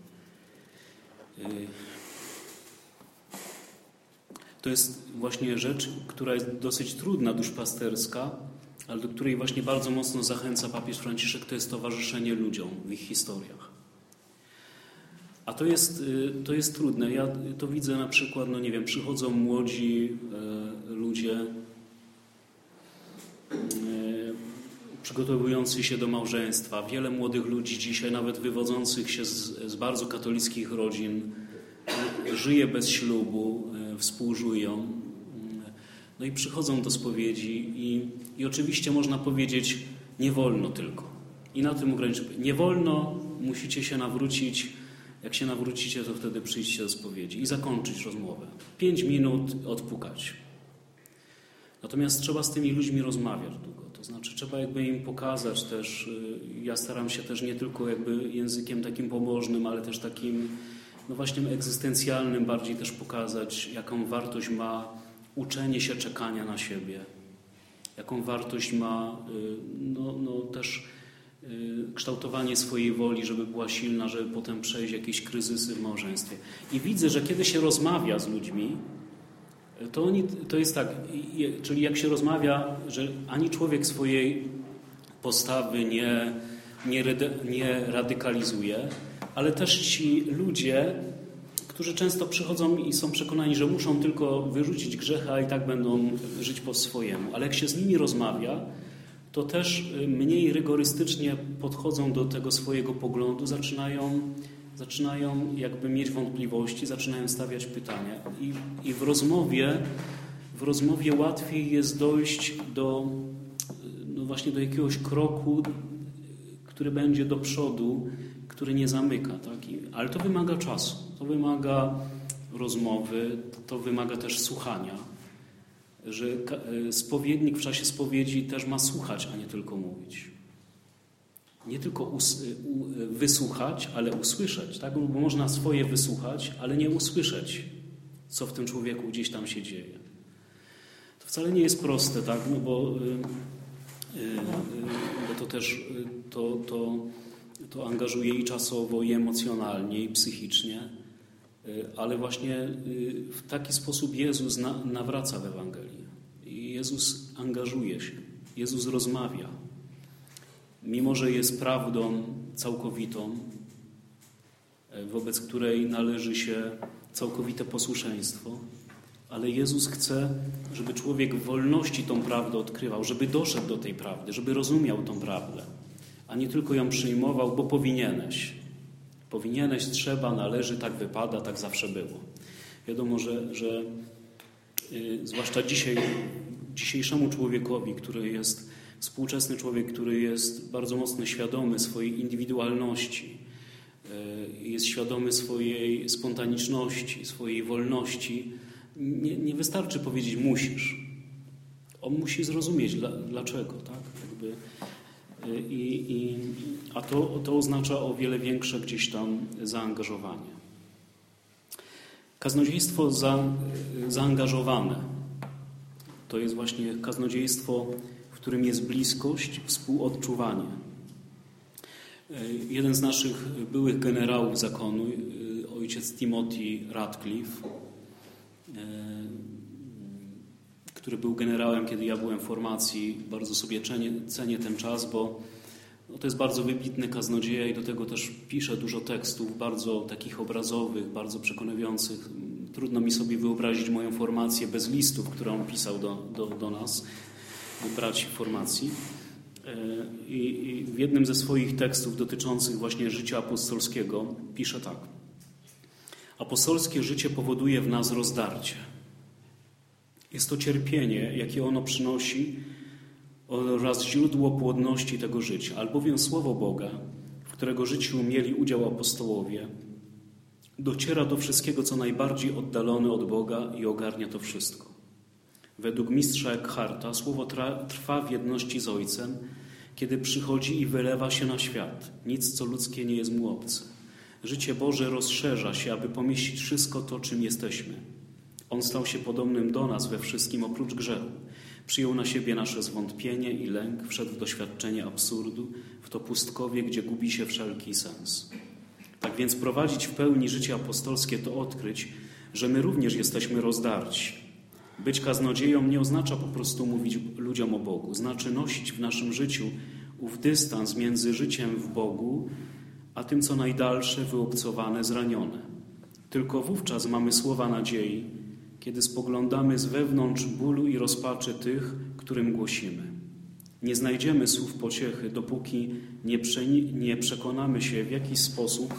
To jest właśnie rzecz, która jest dosyć trudna, duszpasterska, ale do której właśnie bardzo mocno zachęca papież Franciszek, to jest towarzyszenie ludziom w ich historiach. A to jest trudne. Ja to widzę na przykład, przychodzą młodzi ludzie przygotowujący się do małżeństwa. Wiele młodych ludzi dzisiaj, nawet wywodzących się z bardzo katolickich rodzin, żyje bez ślubu, współżyją. No i przychodzą do spowiedzi i oczywiście można powiedzieć, nie wolno tylko. I na tym ograniczyć. Nie wolno, musicie się nawrócić. Jak się nawrócicie, to wtedy przyjdźcie do spowiedzi i zakończyć rozmowę. 5 minut odpukać. Natomiast trzeba z tymi ludźmi rozmawiać długo. To znaczy trzeba im pokazać też, ja staram się też nie tylko językiem takim pobożnym, ale też takim właśnie egzystencjalnym bardziej też pokazać, jaką wartość ma uczenie się czekania na siebie. Jaką wartość ma też kształtowanie swojej woli, żeby była silna, żeby potem przejść jakieś kryzysy w małżeństwie. I widzę, że kiedy się rozmawia z ludźmi, to jest tak, czyli jak się rozmawia, że ani człowiek swojej postawy nie radykalizuje, ale też ci ludzie, którzy często przychodzą i są przekonani, że muszą tylko wyrzucić grzech, a i tak będą żyć po swojemu. Ale jak się z nimi rozmawia, to też mniej rygorystycznie podchodzą do tego swojego poglądu, zaczynają mieć wątpliwości, zaczynają stawiać pytania. I w rozmowie łatwiej jest dojść właśnie do jakiegoś kroku, który będzie do przodu, który nie zamyka. Tak? Ale to wymaga czasu, to wymaga rozmowy, to wymaga też słuchania. Że spowiednik w czasie spowiedzi też ma słuchać, a nie tylko mówić. Nie tylko wysłuchać, ale usłyszeć. Tak? Bo można swoje wysłuchać, ale nie usłyszeć, co w tym człowieku gdzieś tam się dzieje. To wcale nie jest proste, tak? Bo to też to angażuje i czasowo, i emocjonalnie, i psychicznie. Ale właśnie w taki sposób Jezus nawraca w Ewangelii. I Jezus angażuje się. Jezus rozmawia. Mimo że jest prawdą całkowitą, wobec której należy się całkowite posłuszeństwo, ale Jezus chce, żeby człowiek w wolności tą prawdę odkrywał, żeby doszedł do tej prawdy, żeby rozumiał tą prawdę, a nie tylko ją przyjmował, bo powinieneś. Powinieneś, trzeba, należy, tak wypada, tak zawsze było. Wiadomo, że zwłaszcza dzisiejszemu człowiekowi, współczesny człowiek, który jest bardzo mocno świadomy swojej indywidualności, jest świadomy swojej spontaniczności, swojej wolności, nie wystarczy powiedzieć musisz. On musi zrozumieć dlaczego, tak? A to oznacza o wiele większe gdzieś tam zaangażowanie. Kaznodziejstwo zaangażowane to jest właśnie kaznodziejstwo, w którym jest bliskość, współodczuwanie. Jeden z naszych byłych generałów zakonu, ojciec Timothy Radcliffe, który był generałem, kiedy ja byłem w formacji, bardzo sobie cenię ten czas, bo to jest bardzo wybitny kaznodzieja i do tego też pisze dużo tekstów, bardzo takich obrazowych, bardzo przekonujących. Trudno mi sobie wyobrazić moją formację bez listów, które on pisał do nas, do braci w formacji. I w jednym ze swoich tekstów dotyczących właśnie życia apostolskiego pisze tak. Apostolskie życie powoduje w nas rozdarcie. Jest to cierpienie, jakie ono przynosi oraz źródło płodności tego życia. Albowiem Słowo Boga, w którego życiu mieli udział apostołowie, dociera do wszystkiego, co najbardziej oddalone od Boga i ogarnia to wszystko. Według mistrza Eckharta Słowo trwa w jedności z Ojcem, kiedy przychodzi i wylewa się na świat. Nic, co ludzkie, nie jest mu obce. Życie Boże rozszerza się, aby pomieścić wszystko to, czym jesteśmy. On stał się podobnym do nas we wszystkim oprócz grzechu. Przyjął na siebie nasze zwątpienie i lęk, wszedł w doświadczenie absurdu, w to pustkowie, gdzie gubi się wszelki sens. Tak więc prowadzić w pełni życie apostolskie to odkryć, że my również jesteśmy rozdarci. Być kaznodzieją nie oznacza po prostu mówić ludziom o Bogu. Znaczy nosić w naszym życiu ów dystans między życiem w Bogu, a tym, co najdalsze, wyobcowane, zranione. Tylko wówczas mamy słowa nadziei, kiedy spoglądamy z wewnątrz bólu i rozpaczy tych, którym głosimy. Nie znajdziemy słów pociechy, dopóki nie przekonamy się, w jaki sposób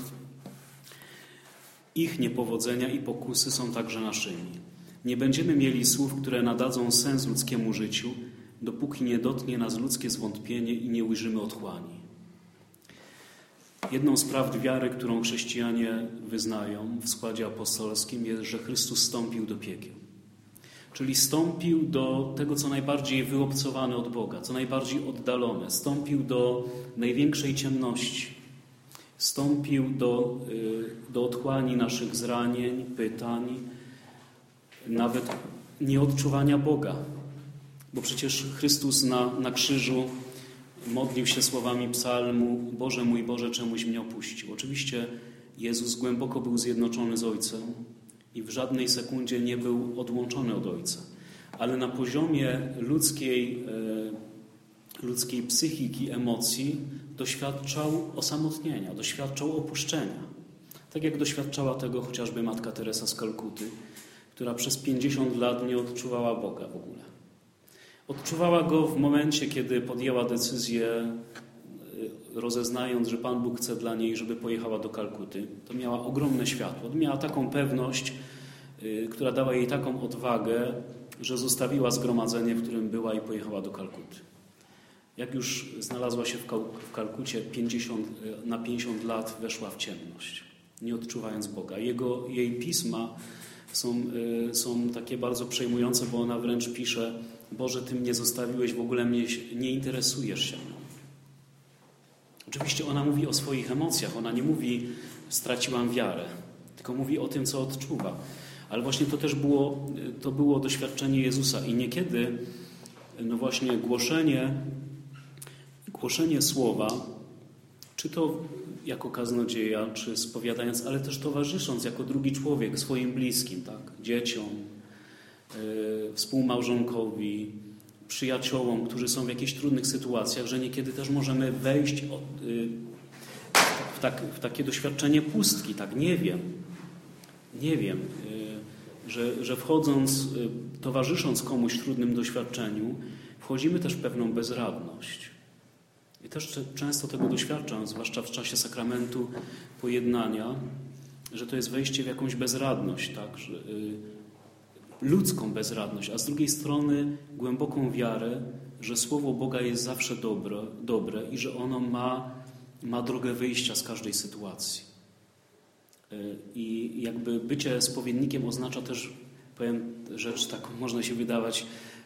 ich niepowodzenia i pokusy są także naszymi. Nie będziemy mieli słów, które nadadzą sens ludzkiemu życiu, dopóki nie dotknie nas ludzkie zwątpienie i nie ujrzymy otchłani. Jedną z prawd wiary, którą chrześcijanie wyznają w składzie apostolskim, jest, że Chrystus stąpił do piekieł. Czyli stąpił do tego, co najbardziej wyobcowane od Boga, co najbardziej oddalone. Stąpił do największej ciemności. Stąpił do otchłani naszych zranień, pytań, nawet nieodczuwania Boga. Bo przecież Chrystus na krzyżu modlił się słowami psalmu: Boże, czemuś mnie opuścił. Oczywiście Jezus głęboko był zjednoczony z Ojcem i w żadnej sekundzie nie był odłączony od Ojca. Ale na poziomie ludzkiej psychiki, emocji doświadczał osamotnienia, doświadczał opuszczenia. Tak jak doświadczała tego chociażby Matka Teresa z Kalkuty, która przez 50 lat nie odczuwała Boga w ogóle. Odczuwała Go w momencie, kiedy podjęła decyzję, rozeznając, że Pan Bóg chce dla niej, żeby pojechała do Kalkuty. To miała ogromne światło. Miała taką pewność, która dała jej taką odwagę, że zostawiła zgromadzenie, w którym była i pojechała do Kalkuty. Jak już znalazła się w Kalkucie, na 50 lat weszła w ciemność, nie odczuwając Boga. Jej pisma są takie bardzo przejmujące, bo ona wręcz pisze: Boże, Ty mnie zostawiłeś, w ogóle mnie nie interesujesz się mną. Oczywiście ona mówi o swoich emocjach, ona nie mówi straciłam wiarę, tylko mówi o tym, co odczuwa. Ale właśnie to też było doświadczenie Jezusa i niekiedy właśnie głoszenie słowa, czy to jako kaznodzieja, czy spowiadając, ale też towarzysząc jako drugi człowiek swoim bliskim, tak? Dzieciom, współmałżonkowi, przyjaciołom, którzy są w jakichś trudnych sytuacjach, że niekiedy też możemy wejść w takie doświadczenie pustki, tak, nie wiem. nie wiem, że wchodząc, towarzysząc komuś w trudnym doświadczeniu, wchodzimy też w pewną bezradność. I też często tego doświadczam, zwłaszcza w czasie sakramentu pojednania, że to jest wejście w jakąś bezradność, tak? Ludzką bezradność, a z drugiej strony głęboką wiarę, że Słowo Boga jest zawsze dobre i że ono ma drogę wyjścia z każdej sytuacji. I jakby bycie spowiednikiem oznacza też, powiem rzecz taką, można się wydawać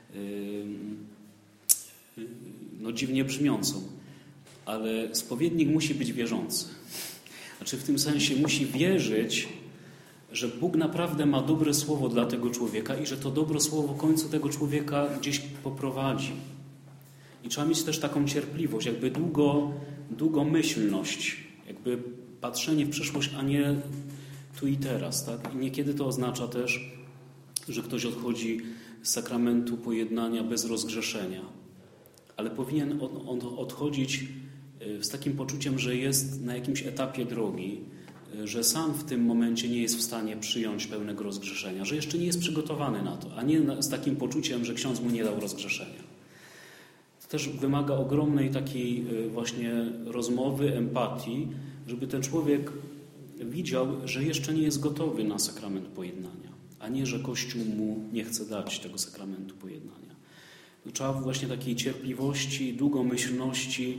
dziwnie brzmiącą, ale spowiednik musi być wierzący. Znaczy w tym sensie musi wierzyć, że Bóg naprawdę ma dobre słowo dla tego człowieka i że to dobre słowo w końcu tego człowieka gdzieś poprowadzi. I trzeba mieć też taką cierpliwość, jakby długomyślność, jakby patrzenie w przyszłość, a nie tu i teraz. Tak? I niekiedy to oznacza też, że ktoś odchodzi z sakramentu pojednania bez rozgrzeszenia. Ale powinien on odchodzić z takim poczuciem, że jest na jakimś etapie drogi, że sam w tym momencie nie jest w stanie przyjąć pełnego rozgrzeszenia, że jeszcze nie jest przygotowany na to, a nie z takim poczuciem, że ksiądz mu nie dał rozgrzeszenia. To też wymaga ogromnej takiej właśnie rozmowy, empatii, żeby ten człowiek widział, że jeszcze nie jest gotowy na sakrament pojednania, a nie, że Kościół mu nie chce dać tego sakramentu pojednania. Trzeba właśnie takiej cierpliwości, długomyślności,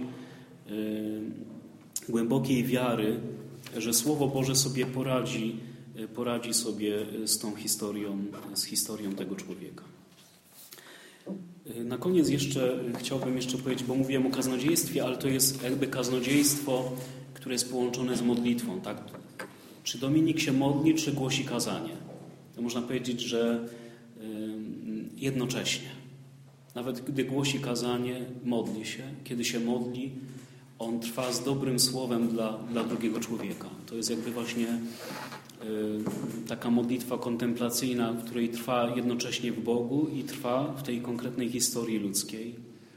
głębokiej wiary, że Słowo Boże sobie poradzi sobie z tą historią tego człowieka. Na koniec chciałbym jeszcze powiedzieć, bo mówiłem o kaznodziejstwie, ale to jest jakby kaznodziejstwo, które jest połączone z modlitwą. Tak? Czy Dominik się modli, czy głosi kazanie? To można powiedzieć, że jednocześnie. Nawet gdy głosi kazanie, modli się. Kiedy się modli, on trwa z dobrym słowem dla drugiego człowieka. To jest jakby właśnie taka modlitwa kontemplacyjna, w której trwa jednocześnie w Bogu i trwa w tej konkretnej historii ludzkiej.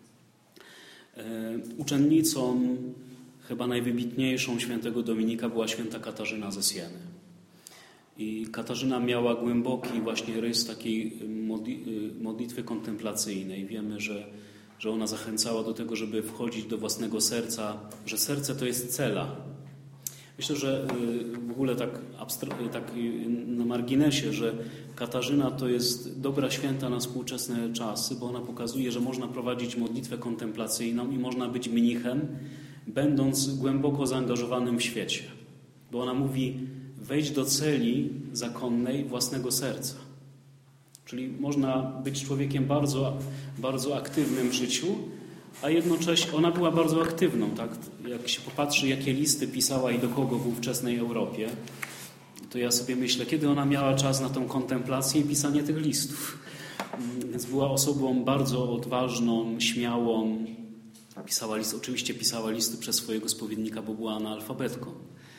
Uczennicą chyba najwybitniejszą świętego Dominika była święta Katarzyna ze Sieny. I Katarzyna miała głęboki właśnie rys takiej modlitwy kontemplacyjnej. Wiemy, że ona zachęcała do tego, żeby wchodzić do własnego serca, że serce to jest cela. Myślę, że w ogóle tak na marginesie, że Katarzyna to jest dobra święta na współczesne czasy, bo ona pokazuje, że można prowadzić modlitwę kontemplacyjną i można być mnichem, będąc głęboko zaangażowanym w świecie. Bo ona mówi, wejdź do celi zakonnej własnego serca. Czyli można być człowiekiem bardzo, bardzo aktywnym w życiu, a jednocześnie ona była bardzo aktywną. Tak? Jak się popatrzy, jakie listy pisała i do kogo w ówczesnej Europie, to ja sobie myślę, kiedy ona miała czas na tą kontemplację i pisanie tych listów. Więc była osobą bardzo odważną, śmiałą. Oczywiście pisała listy przez swojego spowiednika, bo była analfabetką.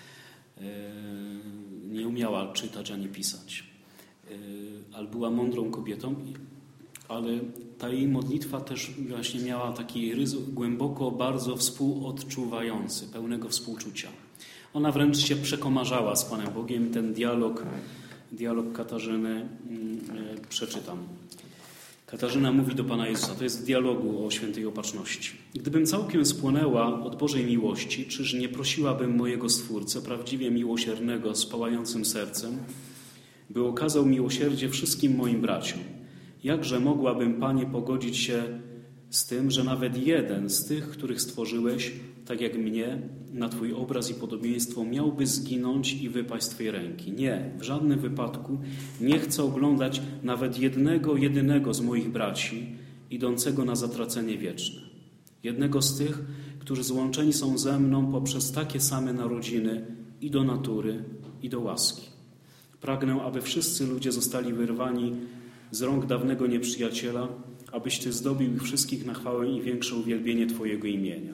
Nie umiała czytać ani pisać. Ale była mądrą kobietą, ale ta jej modlitwa też właśnie miała taki rys głęboko, bardzo współodczuwający, pełnego współczucia. Ona wręcz się przekomarzała z Panem Bogiem. Ten dialog Katarzyny przeczytam. Katarzyna mówi do Pana Jezusa, to jest w dialogu o świętej opatrzności. Gdybym całkiem spłonęła od Bożej miłości, czyż nie prosiłabym mojego Stwórcę, prawdziwie miłosiernego, z pałającym sercem, by okazał miłosierdzie wszystkim moim braciom. Jakże mogłabym, Panie, pogodzić się z tym, że nawet jeden z tych, których stworzyłeś, tak jak mnie, na Twój obraz i podobieństwo, miałby zginąć i wypaść z Twojej ręki. Nie, w żadnym wypadku nie chcę oglądać nawet jedynego z moich braci, idącego na zatracenie wieczne. Jednego z tych, którzy złączeni są ze mną poprzez takie same narodziny i do natury, i do łaski. Pragnę, aby wszyscy ludzie zostali wyrwani z rąk dawnego nieprzyjaciela, abyś Ty zdobił ich wszystkich na chwałę i większe uwielbienie Twojego imienia.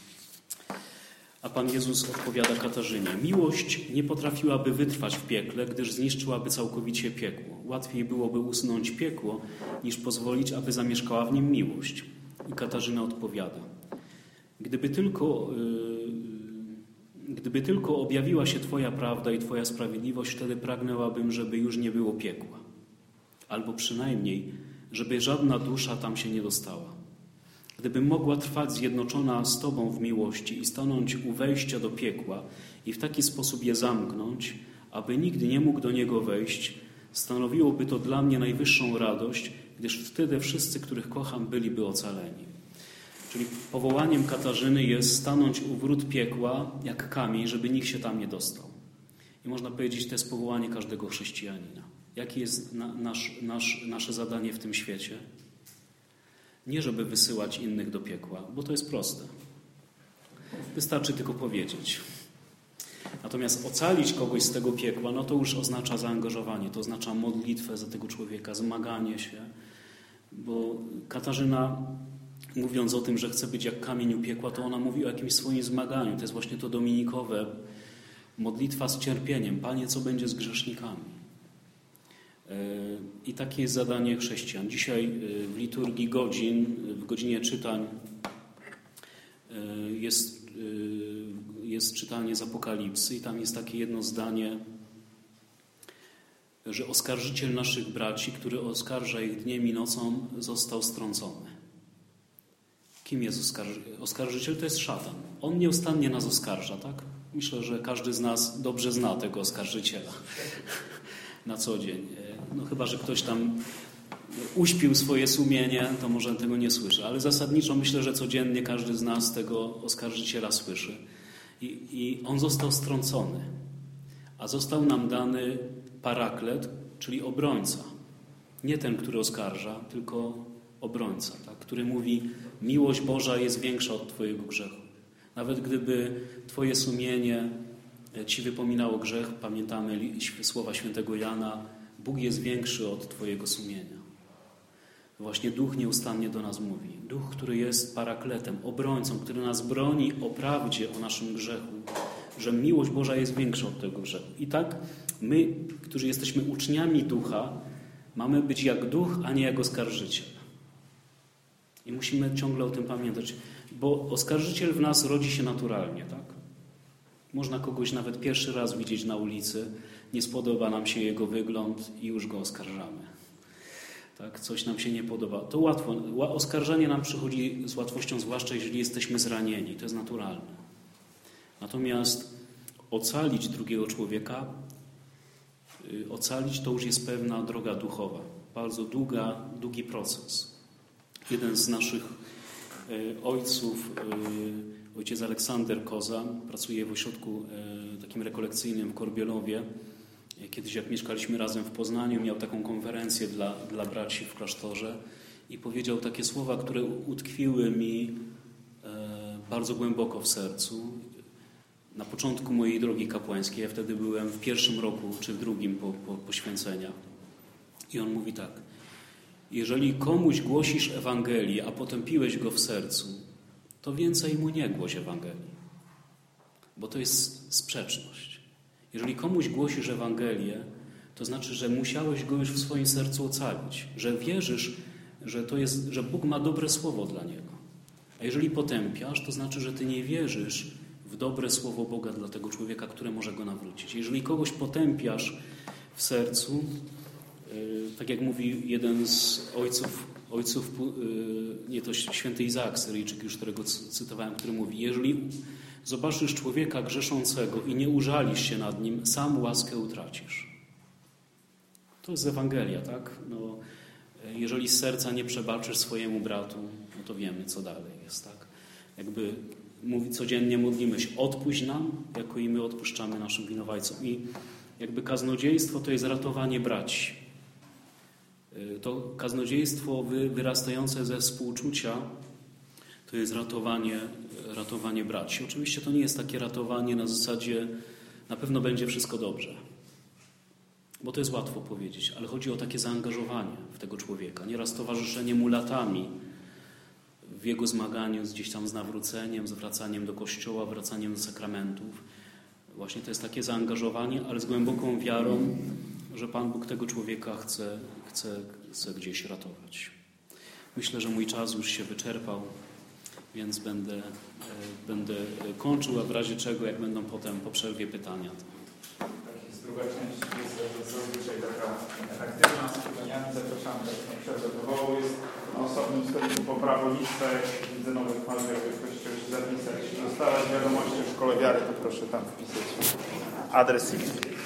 A Pan Jezus odpowiada Katarzynie. Miłość nie potrafiłaby wytrwać w piekle, gdyż zniszczyłaby całkowicie piekło. Łatwiej byłoby usunąć piekło, niż pozwolić, aby zamieszkała w nim miłość. I Katarzyna odpowiada. Gdyby tylko objawiła się Twoja prawda i Twoja sprawiedliwość, wtedy pragnęłabym, żeby już nie było piekła. Albo przynajmniej, żeby żadna dusza tam się nie dostała. Gdybym mogła trwać zjednoczona z Tobą w miłości i stanąć u wejścia do piekła i w taki sposób je zamknąć, aby nigdy nie mógł do niego wejść, stanowiłoby to dla mnie najwyższą radość, gdyż wtedy wszyscy, których kocham, byliby ocaleni. Czyli powołaniem Katarzyny jest stanąć u wrót piekła jak kamień, żeby nikt się tam nie dostał. I można powiedzieć, to jest powołanie każdego chrześcijanina. Jakie jest nasze zadanie w tym świecie? Nie żeby wysyłać innych do piekła, bo to jest proste. Wystarczy tylko powiedzieć. Natomiast ocalić kogoś z tego piekła, no to już oznacza zaangażowanie, to oznacza modlitwę za tego człowieka, zmaganie się. Bo Katarzyna, mówiąc o tym, że chce być jak kamień u piekła, to ona mówi o jakimś swoim zmaganiu. To jest właśnie to dominikowe. Modlitwa z cierpieniem. Panie, co będzie z grzesznikami? I takie jest zadanie chrześcijan. Dzisiaj w liturgii godzin, w godzinie czytań jest czytanie z Apokalipsy i tam jest takie jedno zdanie, że oskarżyciel naszych braci, który oskarża ich dniem i nocą, został strącony. Kim jest oskarżyciel? Oskarżyciel to jest szatan. On nieustannie nas oskarża, tak? Myślę, że każdy z nas dobrze zna tego oskarżyciela na co dzień. No chyba, że ktoś tam uśpił swoje sumienie, to może tego nie słyszy. Ale zasadniczo myślę, że codziennie każdy z nas tego oskarżyciela słyszy. I on został strącony. A został nam dany paraklet, czyli obrońca. Nie ten, który oskarża, tylko obrońca, tak? Który mówi, miłość Boża jest większa od Twojego grzechu. Nawet gdyby Twoje sumienie Ci wypominało grzech, pamiętamy słowa świętego Jana, Bóg jest większy od Twojego sumienia. Właśnie Duch nieustannie do nas mówi. Duch, który jest parakletem, obrońcą, który nas broni o prawdzie, o naszym grzechu, że miłość Boża jest większa od tego grzechu. I tak my, którzy jesteśmy uczniami Ducha, mamy być jak Duch, a nie jak oskarżyciel. I musimy ciągle o tym pamiętać, bo oskarżyciel w nas rodzi się naturalnie, tak? Można kogoś nawet pierwszy raz widzieć na ulicy, nie spodoba nam się jego wygląd i już go oskarżamy. Tak? Coś nam się nie podoba. To łatwo. Oskarżanie nam przychodzi z łatwością, zwłaszcza jeżeli jesteśmy zranieni. To jest naturalne. Natomiast ocalić drugiego człowieka, ocalić to już jest pewna droga duchowa. Bardzo długi proces. Jeden z naszych ojców, ojciec Aleksander Koza, pracuje w ośrodku takim rekolekcyjnym w Korbielowie. Kiedyś jak mieszkaliśmy razem w Poznaniu, miał taką konferencję dla braci w klasztorze i powiedział takie słowa, które utkwiły mi bardzo głęboko w sercu. Na początku mojej drogi kapłańskiej, ja wtedy byłem w pierwszym roku czy w drugim po poświęcenia. I on mówi tak: jeżeli komuś głosisz Ewangelię, a potępiłeś go w sercu, to więcej mu nie głoś Ewangelii, bo to jest sprzeczność. Jeżeli komuś głosisz Ewangelię, to znaczy, że musiałeś go już w swoim sercu ocalić, że wierzysz, że Bóg ma dobre słowo dla niego. A jeżeli potępiasz, to znaczy, że ty nie wierzysz w dobre słowo Boga dla tego człowieka, które może go nawrócić. Jeżeli kogoś potępiasz w sercu, tak jak mówi jeden z ojców, nie to święty Izaak Syryjczyk, już którego cytowałem, który mówi: jeżeli zobaczysz człowieka grzeszącego i nie użalisz się nad nim, sam łaskę utracisz. To jest Ewangelia, tak? No, jeżeli z serca nie przebaczysz swojemu bratu, no to wiemy, co dalej jest, tak? Jakby codziennie modlimy się: odpuść nam, jako i my odpuszczamy naszym winowajcom. I jakby kaznodziejstwo to jest ratowanie braci. To kaznodziejstwo wyrastające ze współczucia to jest ratowanie braci. Oczywiście to nie jest takie ratowanie na zasadzie na pewno będzie wszystko dobrze. Bo to jest łatwo powiedzieć, ale chodzi o takie zaangażowanie w tego człowieka. Nieraz towarzyszenie mu latami w jego zmaganiu gdzieś tam z nawróceniem, z wracaniem do kościoła, wracaniem do sakramentów. Właśnie to jest takie zaangażowanie, ale z głęboką wiarą, że Pan Bóg tego człowieka chce gdzieś ratować. Myślę, że mój czas już się wyczerpał. więc będę kończył, a w razie czego, jak będą potem po przerwie pytania. Druga część jest zazwyczaj taka aktywna, z pytaniami. Zapraszam na przerwę wywołu. Jest na osobnym stoliku po prawo lista. Jak widzę nowych twarzy, jakby ktoś chciał się zapisać, dostałeś wiadomości o szkole wiary, to proszę tam wpisać adres i